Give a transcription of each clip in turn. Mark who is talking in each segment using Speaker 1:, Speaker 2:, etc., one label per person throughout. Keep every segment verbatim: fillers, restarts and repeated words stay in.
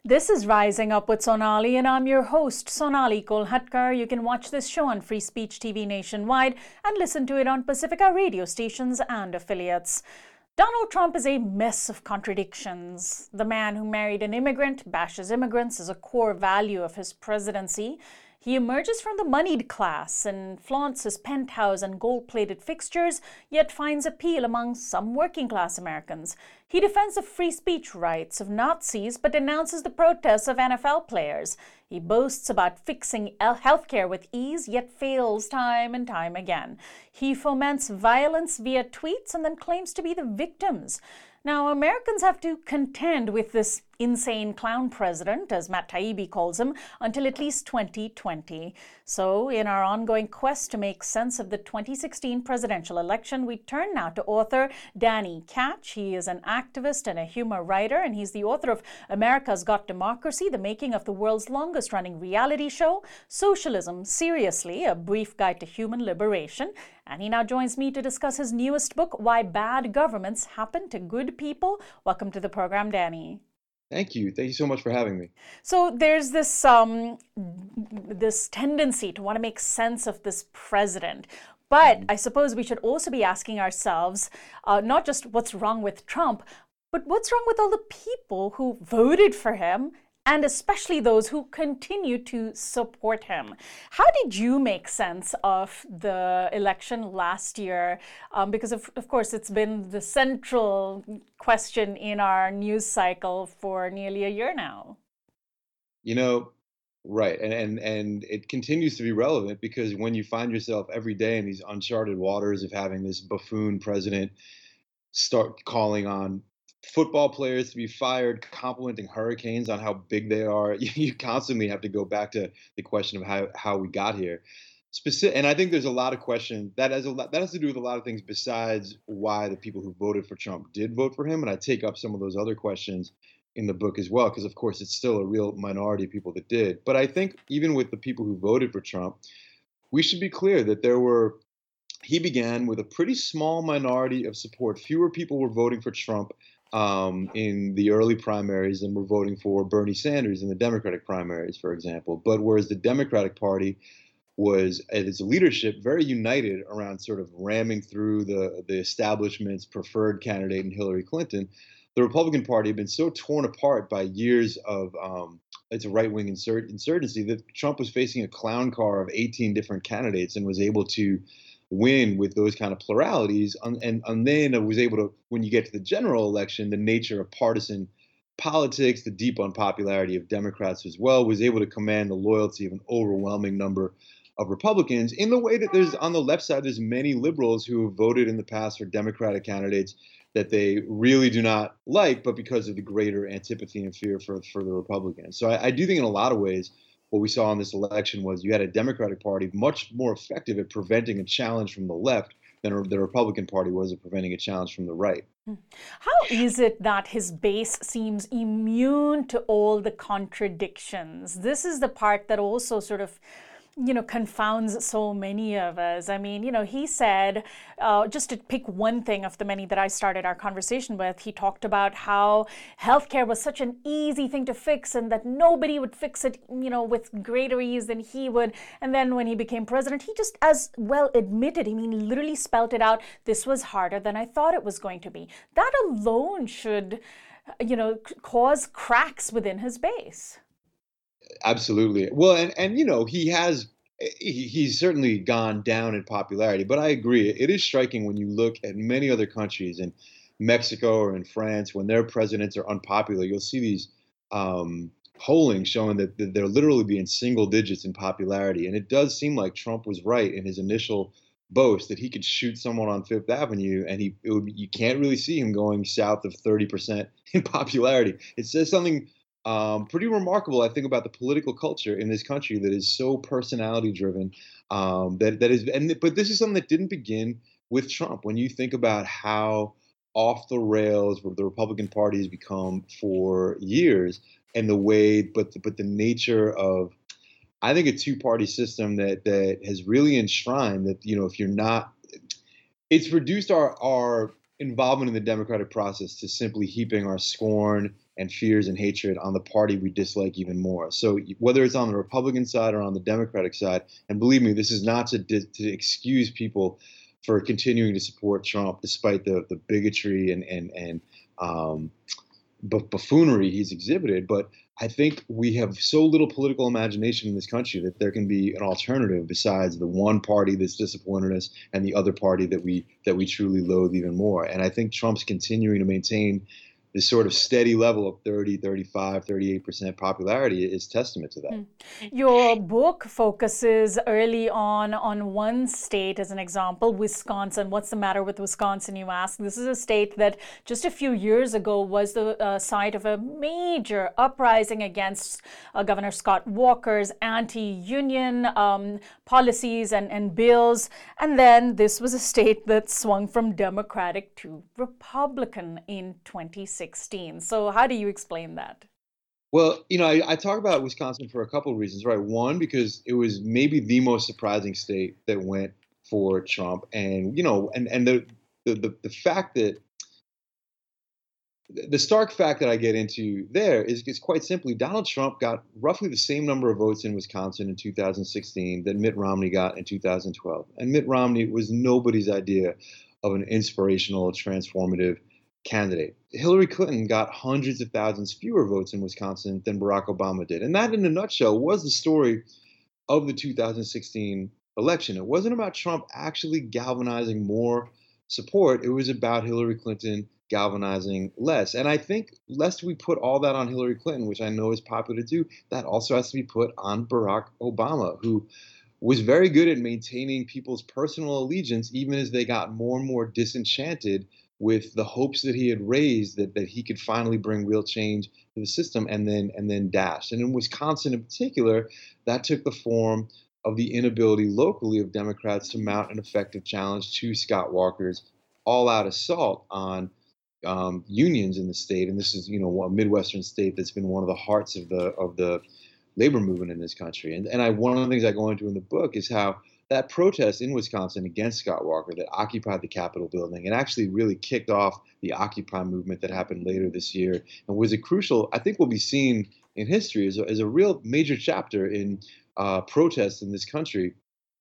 Speaker 1: This is Rising Up with Sonali, and I'm your host, Sonali Kolhatkar. You can watch this show on Free Speech T V nationwide and listen to it on Pacifica radio stations and affiliates. Donald Trump is a mess of contradictions. The man who married an immigrant, bashes immigrants as a core value of his presidency. He emerges from the moneyed class and flaunts his penthouse and gold-plated fixtures, yet finds appeal among some working-class Americans. He defends the free speech rights of Nazis, but denounces the protests of N F L players. He boasts about fixing healthcare with ease, yet fails time and time again. He foments violence via tweets and then claims to be the victims. Now, Americans have to contend with this insane clown president, as Matt Taibbi calls him, until at least twenty twenty. So, in our ongoing quest to make sense of the twenty sixteen presidential election, we turn now to author Danny Catch. He is an activist and a humor writer, and he's the author of America's Got Democracy, the making of the world's longest-running reality show, Socialism Seriously, a brief guide to human liberation. And he now joins me to discuss his newest book, Why Bad Governments Happen to Good People. Welcome to the program, Danny.
Speaker 2: Thank you. Thank you so much for having me.
Speaker 1: So there's this um, this tendency to want to make sense of this president. But I suppose we should also be asking ourselves, uh, not just what's wrong with Trump, but what's wrong with all the people who voted for him, and especially those who continue to support him. How did you make sense of the election last year? Um, because, of, of course, it's been the central question in our news cycle for nearly a year now.
Speaker 2: You know, right. And, and, and it continues to be relevant because when you find yourself every day in these uncharted waters of having this buffoon president start calling on football players to be fired, complimenting hurricanes on how big they are, you constantly have to go back to the question of how, how we got here. Specific, and I think there's a lot of questions that has a lot that has to do with a lot of things besides why the people who voted for Trump did vote for him. And I take up some of those other questions in the book as well, because of course it's still a real minority of people that did. But I think even with the people who voted for Trump, we should be clear that there were he began with a pretty small minority of support. Fewer people were voting for Trump Um, in the early primaries and were voting for Bernie Sanders in the Democratic primaries, for example. But whereas the Democratic Party was, at its leadership, very united around sort of ramming through the, the establishment's preferred candidate in Hillary Clinton, the Republican Party had been so torn apart by years of um, its right-wing insur- insurgency that Trump was facing a clown car of eighteen different candidates and was able to win with those kind of pluralities. And, and, and then it was able to, when you get to the general election, the nature of partisan politics, the deep unpopularity of Democrats as well, was able to command the loyalty of an overwhelming number of Republicans in the way that there's on the left side, there's many liberals who have voted in the past for Democratic candidates that they really do not like, but because of the greater antipathy and fear for, for the Republicans. So I, I do think in a lot of ways, what we saw in this election was you had a Democratic Party much more effective at preventing a challenge from the left than the Republican Party was at preventing a challenge from the right.
Speaker 1: How is it that his base seems immune to all the contradictions? This is the part that also sort of, you know, confounds so many of us. I mean, you know, he said, uh, just to pick one thing of the many that I started our conversation with, he talked about how healthcare was such an easy thing to fix and that nobody would fix it, you know, with greater ease than he would. And then when he became president, he just as well admitted, I mean, literally spelled it out, this was harder than I thought it was going to be. That alone should, you know, cause cracks within his base.
Speaker 2: Absolutely. Well, and, and you know, he has, he, he's certainly gone down in popularity, but I agree. It is striking when you look at many other countries, in Mexico or in France, when their presidents are unpopular, you'll see these um, polling showing that, that they're literally being single digits in popularity. And it does seem like Trump was right in his initial boast that he could shoot someone on Fifth Avenue and he it would, you can't really see him going south of thirty percent in popularity. It says something Um, pretty remarkable, I think, about the political culture in this country that is so personality driven. Um, that that is, and but this is something that didn't begin with Trump. When you think about how off the rails the Republican Party has become for years, and the way, but the, but the nature of, I think, a two party system that that has really enshrined that, you know, if you're not, it's reduced our our involvement in the democratic process to simply heaping our scorn and fears and hatred on the party we dislike even more. So whether it's on the Republican side or on the Democratic side, and believe me, this is not to, to excuse people for continuing to support Trump despite the the bigotry and and and um, buffoonery he's exhibited, but I think we have so little political imagination in this country that there can be an alternative besides the one party that's disappointed us and the other party that we that we truly loathe even more. And I think Trump's continuing to maintain this sort of steady level of thirty, thirty-five, thirty-eight percent popularity is testament to that.
Speaker 1: Mm. Your book focuses early on on one state as an example, Wisconsin. What's the matter with Wisconsin, you ask? This is a state that just a few years ago was the uh, site of a major uprising against uh, Governor Scott Walker's anti-union um, policies and, and bills. And then this was a state that swung from Democratic to Republican in twenty sixteen. So how do you explain that?
Speaker 2: Well, you know, I, I talk about Wisconsin for a couple of reasons, right? One, because it was maybe the most surprising state that went for Trump, and you know, and and the the the, the fact that the stark fact that I get into there is, is quite simply Donald Trump got roughly the same number of votes in Wisconsin in two thousand sixteen that Mitt Romney got in two thousand twelve, and Mitt Romney was nobody's idea of an inspirational, transformative candidate. Hillary Clinton got hundreds of thousands fewer votes in Wisconsin than Barack Obama did. And that, in a nutshell, was the story of the two thousand sixteen election. It wasn't about Trump actually galvanizing more support. It was about Hillary Clinton galvanizing less. And I think, lest we put all that on Hillary Clinton, which I know is popular to do, that also has to be put on Barack Obama, who was very good at maintaining people's personal allegiance, even as they got more and more disenchanted with the hopes that he had raised that, that he could finally bring real change to the system, and then and then dashed. And in Wisconsin in particular, that took the form of the inability locally of Democrats to mount an effective challenge to Scott Walker's all-out assault on um, unions in the state. And this is, you know, a Midwestern state that's been one of the hearts of the of the labor movement in this country. And and I one of the things I go into in the book is how that protest in Wisconsin against Scott Walker that occupied the Capitol building and actually really kicked off the Occupy movement that happened later this year and was a crucial, I think will be seen in history as a, as a real major chapter in uh, protests in this country.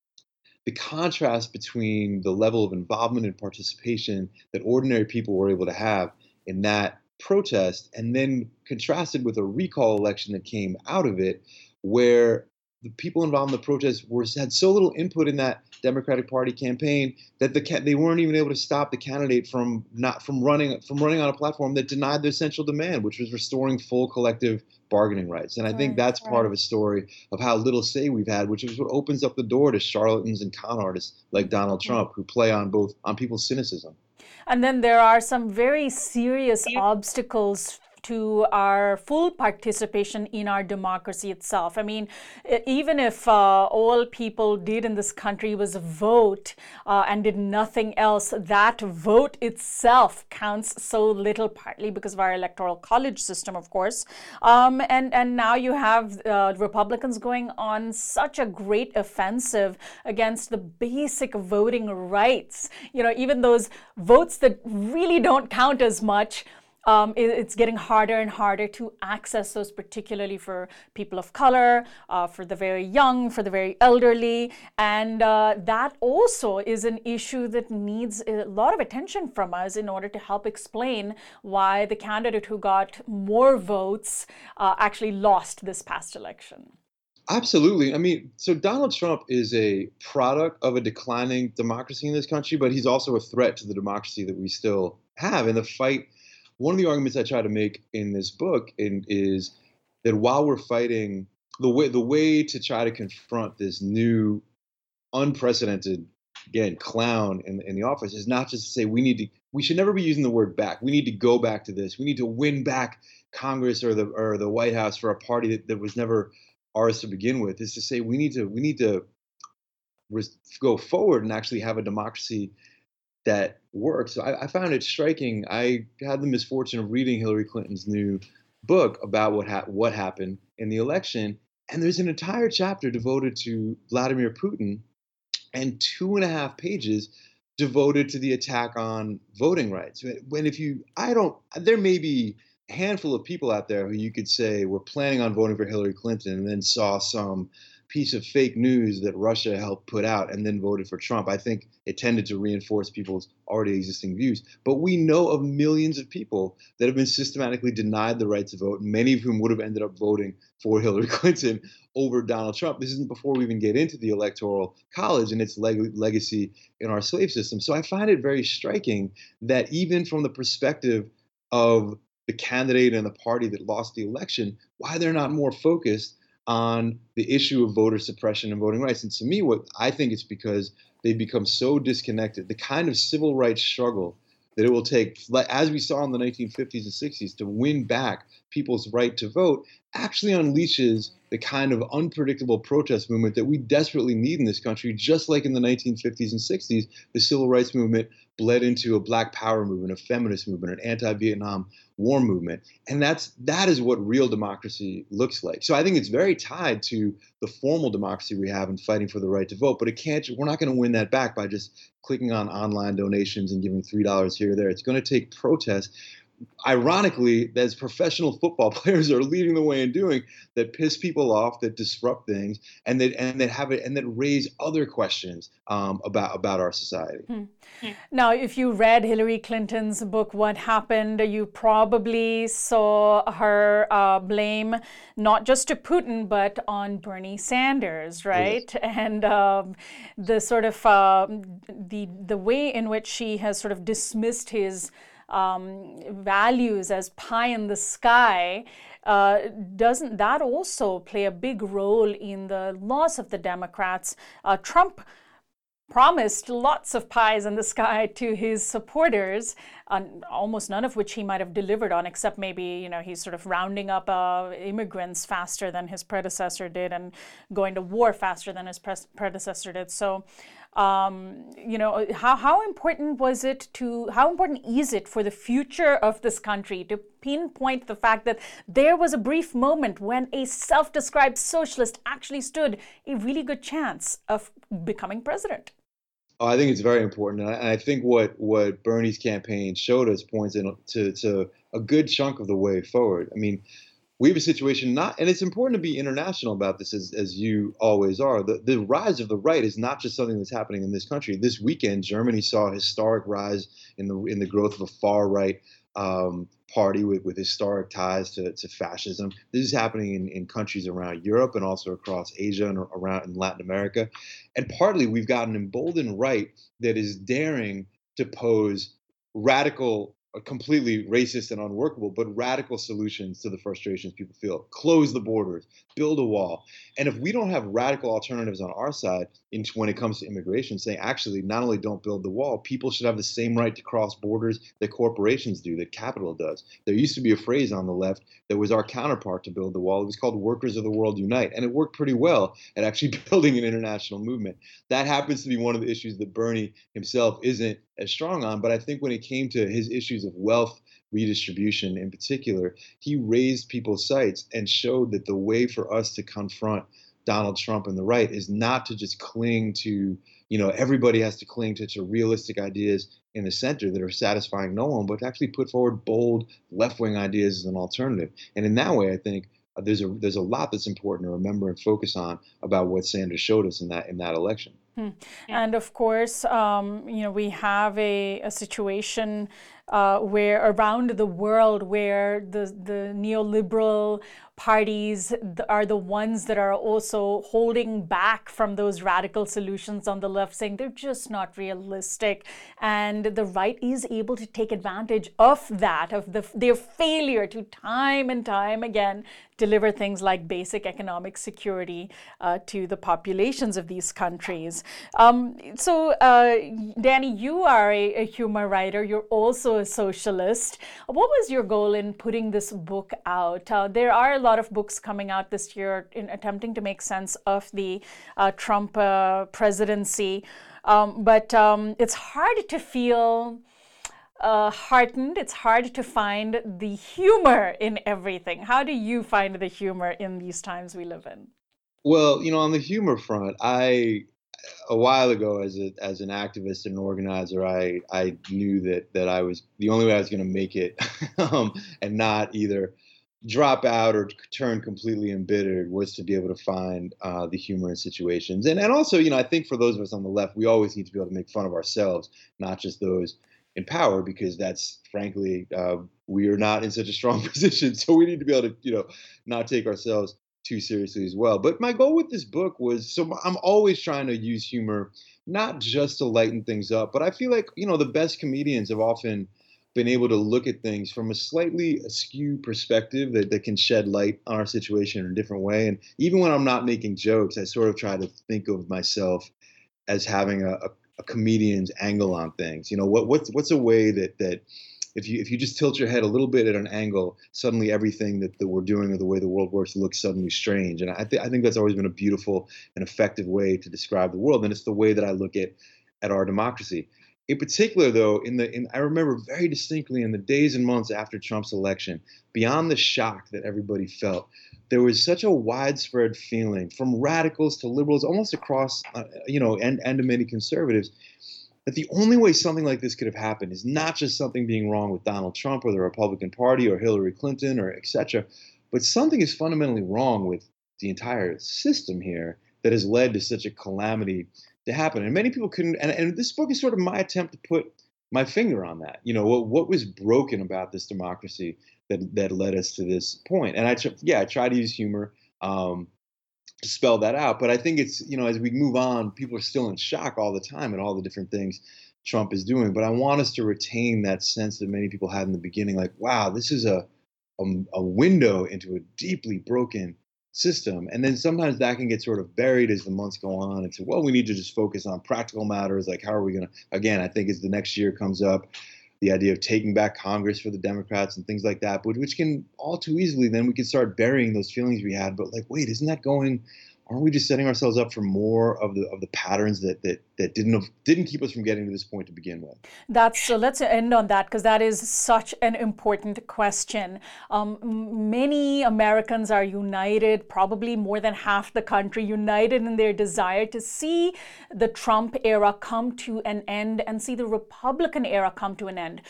Speaker 2: The contrast between the level of involvement and participation that ordinary people were able to have in that protest, and then contrasted with a recall election that came out of it, where the people involved in the protests were had so little input in that Democratic Party campaign that the they weren't even able to stop the candidate from not from running from running on a platform that denied their central demand, which was restoring full collective bargaining rights. And I think
Speaker 1: Right,
Speaker 2: that's part
Speaker 1: right.
Speaker 2: of a story of how little say we've had, which is what opens up the door to charlatans and con artists like Donald Trump, who play on both on people's cynicism.
Speaker 1: And then there are some very serious obstacles to our full participation in our democracy itself. I mean, e- even if uh, all people did in this country was vote uh, and did nothing else, that vote itself counts so little, partly because of our electoral college system, of course. Um, and, and now you have uh, Republicans going on such a great offensive against the basic voting rights. You know, even those votes that really don't count as much. Um, it, it's getting harder and harder to access those, particularly for people of color, uh, for the very young, for the very elderly. And uh, that also is an issue that needs a lot of attention from us in order to help explain why the candidate who got more votes uh, actually lost this past election.
Speaker 2: Absolutely. I mean, so Donald Trump is a product of a declining democracy in this country, but he's also a threat to the democracy that we still have. In the fight, one of the arguments I try to make in this book in, is that while we're fighting, the way the way to try to confront this new, unprecedented, again, clown in, in the office is not just to say we need to, we should never be using the word back. We need to go back to this. We need to win back Congress or the or the White House for a party that, that was never ours to begin with. Is to say we need to we need to res- go forward and actually have a democracy that works. So I, I found it striking. I had the misfortune of reading Hillary Clinton's new book about what ha- what happened in the election, and there's an entire chapter devoted to Vladimir Putin, and two and a half pages devoted to the attack on voting rights. When if you, I don't, there may be handful of people out there who you could say were planning on voting for Hillary Clinton and then saw some piece of fake news that Russia helped put out and then voted for Trump. I think it tended to reinforce people's already existing views. But we know of millions of people that have been systematically denied the right to vote, many of whom would have ended up voting for Hillary Clinton over Donald Trump. This isn't before we even get into the Electoral College and its leg- legacy in our slave system. So I find it very striking that even from the perspective of the candidate and the party that lost the election, why they're not more focused on the issue of voter suppression and voting rights. And to me, what I think it's because they've become so disconnected. The kind of civil rights struggle that it will take, like, as we saw in the nineteen fifties and sixties, to win back people's right to vote actually unleashes the kind of unpredictable protest movement that we desperately need in this country. Just like in the nineteen fifties and sixties, the civil rights movement bled into a Black Power movement, a feminist movement, an anti-Vietnam War movement. And that's that is what real democracy looks like. So I think it's very tied to the formal democracy we have in fighting for the right to vote. But it can't we're not going to win that back by just clicking on online donations and giving three dollars here or there. It's going to take protest. Ironically, as professional football players are leading the way in doing, that piss people off, that disrupt things, and that and that have it and that raise other questions um, about about our society.
Speaker 1: Hmm. Now, if you read Hillary Clinton's book, What Happened, you probably saw her uh, blame not just to Putin, but on Bernie Sanders, right?
Speaker 2: Yes.
Speaker 1: And um, the sort of uh, the the way in which she has sort of dismissed his Um, values as pie in the sky, uh, doesn't that also play a big role in the loss of the Democrats? Uh, Trump promised lots of pies in the sky to his supporters, uh, almost none of which he might have delivered on, except maybe, you know, he's sort of rounding up uh, immigrants faster than his predecessor did and going to war faster than his pre- predecessor did. So, um, you know, how, how important was it to, how important is it for the future of this country to pinpoint the fact that there was a brief moment when a self-described socialist actually stood a really good chance of becoming president?
Speaker 2: Oh, I think it's very important, and I, and I think what what Bernie's campaign showed us points in to to a good chunk of the way forward. I mean, we have a situation not, and it's important to be international about this, as as you always are. The the rise of the right is not just something that's happening in this country. This weekend, Germany saw a historic rise in the in the growth of a far right um, party with, with historic ties to, to fascism. This is happening in, in countries around Europe and also across Asia and around in Latin America. And partly we've got an emboldened right that is daring to pose radical, uh, completely racist and unworkable, but radical solutions to the frustrations people feel. Close the borders, build a wall. And if we don't have radical alternatives on our side in, when it comes to immigration, saying actually not only don't build the wall, people should have the same right to cross borders that corporations do, that capital does. There used to be a phrase on the left that was our counterpart to build the wall. It was called Workers of the World Unite, and it worked pretty well at actually building an international movement. That happens to be one of the issues that Bernie himself isn't as strong on, but I think when it came to his issues of wealth redistribution in particular, he raised people's sights and showed that the way for us to confront Donald Trump and the right is not to just cling to, you know, everybody has to cling to, to realistic ideas in the center that are satisfying no one, but to actually put forward bold left-wing ideas as an alternative. And in that way, I think uh, there's a there's a lot that's important to remember and focus on about what Sanders showed us in that in that election.
Speaker 1: Hmm. And of course, um, you know, we have a, a situation uh, where around the world where the, the neoliberal parties are the ones that are also holding back from those radical solutions on the left, saying they're just not realistic. And the right is able to take advantage of that, of the, their failure to time and time again deliver things like basic economic security uh, to the populations of these countries. Um, so, uh, Danny, you are a, a humor writer. You're also a socialist. What was your goal in putting this book out? Uh, there are a lot of books coming out this year in attempting to make sense of the uh, Trump uh, presidency, um, but um, it's hard to feel Uh, heartened. It's hard to find the humor in everything. How do you find the humor in these times we live in?
Speaker 2: Well, you know, on the humor front, I a while ago, as a as an activist and an organizer, I I knew that that I was the only way I was going to make it, um, and not either drop out or turn completely embittered, was to be able to find uh, the humor in situations. And and also, you know, I think for those of us on the left, we always need to be able to make fun of ourselves, not just those in power, because that's frankly, uh, we are not in such a strong position. So we need to be able to, you know, not take ourselves too seriously as well. But my goal with this book was, so I'm always trying to use humor, not just to lighten things up, but I feel like, you know, the best comedians have often been able to look at things from a slightly askew perspective that, that can shed light on our situation in a different way. And even when I'm not making jokes, I sort of try to think of myself as having a, a, a comedian's angle on things. You know, what what's what's a way that that if you if you just tilt your head a little bit at an angle, suddenly everything that, that we're doing or the way the world works looks suddenly strange. And I, th- I think that's always been a beautiful and effective way to describe the world. And it's the way that I look at at our democracy. In particular, though, in the in, I remember very distinctly in the days and months after Trump's election, beyond the shock that everybody felt, there was such a widespread feeling from radicals to liberals, almost across, uh, you know, and and to many conservatives, that the only way something like this could have happened is not just something being wrong with Donald Trump or the Republican Party or Hillary Clinton or et cetera, but something is fundamentally wrong with the entire system here that has led to such a calamity to happen. And many people couldn't, and, and this book is sort of my attempt to put my finger on that. You know, what, what was broken about this democracy that, that led us to this point? And I, tr- yeah, I try to use humor. Um, to spell that out. But I think it's, you know, as we move on, people are still in shock all the time at all the different things Trump is doing. But I want us to retain that sense that many people had in the beginning, like, wow, this is a, a, a window into a deeply broken system. And then sometimes that can get sort of buried as the months go on and say, well, we need to just focus on practical matters. Like, how are we going to, again, I think as the next year comes up, the idea of taking back Congress for the Democrats and things like that, but which can all too easily, then we can start burying those feelings we had. But like, wait, isn't that going? Aren't we just setting ourselves up for more of the of the patterns that that that didn't have, didn't keep us from getting to this point to begin with?
Speaker 1: That's so. Let's end on that because that is such an important question. Um, many Americans are united, probably more than half the country, united in their desire to see the Trump era come to an end and see the Republican era come to an end.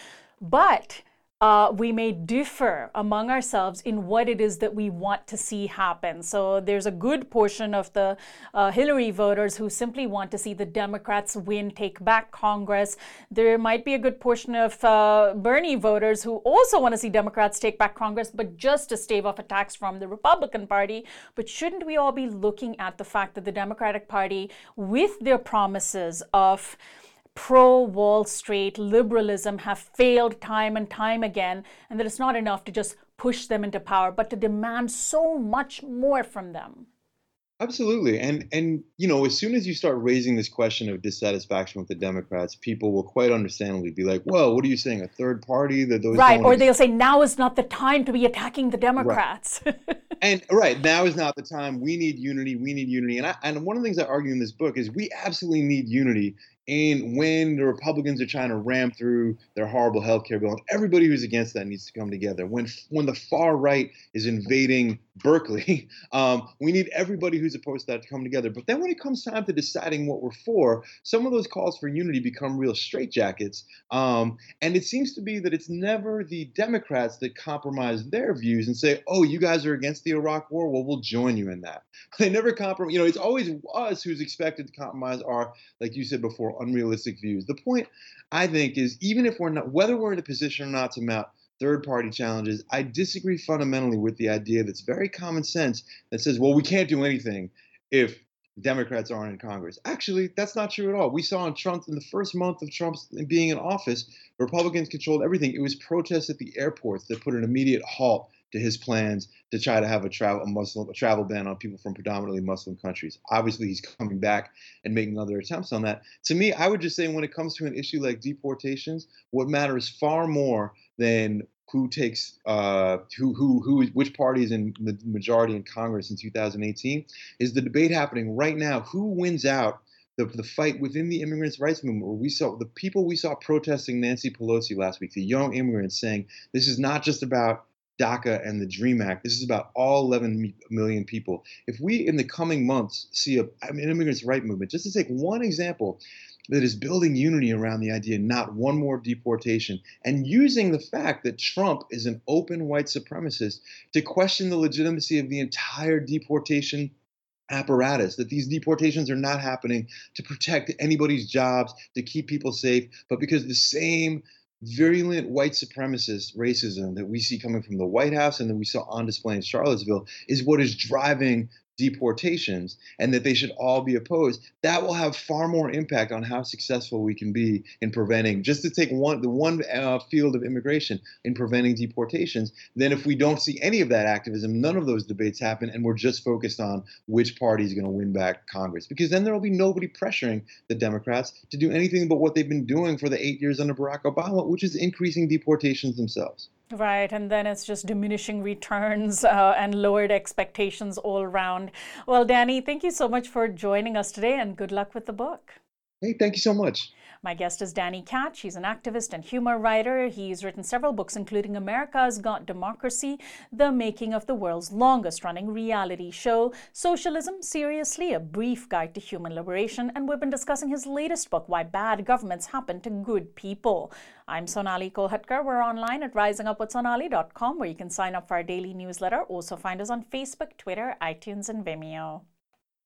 Speaker 1: But Uh, we may differ among ourselves in what it is that we want to see happen. So there's a good portion of the uh, Hillary voters who simply want to see the Democrats win, take back Congress. There might be a good portion of uh, Bernie voters who also want to see Democrats take back Congress, but just to stave off attacks from the Republican Party. But shouldn't we all be looking at the fact that the Democratic Party, with their promises of pro-Wall Street liberalism, have failed time and time again, and that it's not enough to just push them into power, but to demand so much more from them?
Speaker 2: Absolutely. And and you know, as soon as you start raising this question of dissatisfaction with the Democrats, people will quite understandably be like, well, what are you saying? A third party that those
Speaker 1: right,
Speaker 2: don't
Speaker 1: or
Speaker 2: ex-?
Speaker 1: they'll say now is not the time to be attacking the
Speaker 2: Right.
Speaker 1: Democrats.
Speaker 2: And right now is not the time. We need unity. We need unity. And I, and one of the things I argue in this book is we absolutely need unity. And when the Republicans are trying to ram through their horrible health care bill, and everybody who's against that needs to come together. When when the far right is invading Berkeley, um, we need everybody who's opposed to that to come together. But then when it comes time to deciding what we're for, some of those calls for unity become real straitjackets. Um, and it seems to be that it's never the Democrats that compromise their views and say, oh, you guys are against the Iraq war? Well, we'll join you in that. They never compromise. You know, it's always us who's expected to compromise our, like you said before, unrealistic views. The point, I think, is even if we're not, whether we're in a position or not to mount third party challenges, I disagree fundamentally with the idea that's very common sense that says, well, we can't do anything if Democrats aren't in Congress. Actually, that's not true at all. We saw in Trump, in the first month of Trump's being in office, Republicans controlled everything. It was protests at the airports that put an immediate halt to his plans to try to have a travel a Muslim a travel ban on people from predominantly Muslim countries. Obviously, he's coming back and making other attempts on that. To me, I would just say when it comes to an issue like deportations, what matters far more than who takes uh, who who who which party is in the majority in Congress in two thousand eighteen is the debate happening right now. Who wins out the, the fight within the immigrants' rights movement, where we saw the people we saw protesting Nancy Pelosi last week, the young immigrants saying this is not just about DACA and the DREAM Act. This is about all eleven million people. If we, in the coming months, see a, I mean, immigrants' right movement, just to take one example, that is building unity around the idea not one more deportation, and using the fact that Trump is an open white supremacist to question the legitimacy of the entire deportation apparatus, that these deportations are not happening to protect anybody's jobs, to keep people safe, but because the same virulent white supremacist racism that we see coming from the White House and that we saw on display in Charlottesville is what is driving deportations, and that they should all be opposed. That will have far more impact on how successful we can be in preventing, just to take one the one uh, field of immigration, in preventing deportations, than if we don't see any of that activism, none of those debates happen, and we're just focused on which party is going to win back Congress. Because then there will be nobody pressuring the Democrats to do anything but what they've been doing for the eight years under Barack Obama, which is increasing deportations themselves.
Speaker 1: Right, and then it's just diminishing returns uh, and lowered expectations all around. Well, Danny, thank you so much for joining us today, and good luck with the book.
Speaker 2: Hey, thank you so much.
Speaker 1: My guest is Danny Katz. He's an activist and humor writer. He's written several books, including America's Got Democracy, The Making of the World's Longest-Running Reality Show, Socialism Seriously, A Brief Guide to Human Liberation, and we've been discussing his latest book, Why Bad Governments Happen to Good People. I'm Sonali Kolhatkar. We're online at rising up with sonali dot com, where you can sign up for our daily newsletter. Also find us on Facebook, Twitter, iTunes, and Vimeo.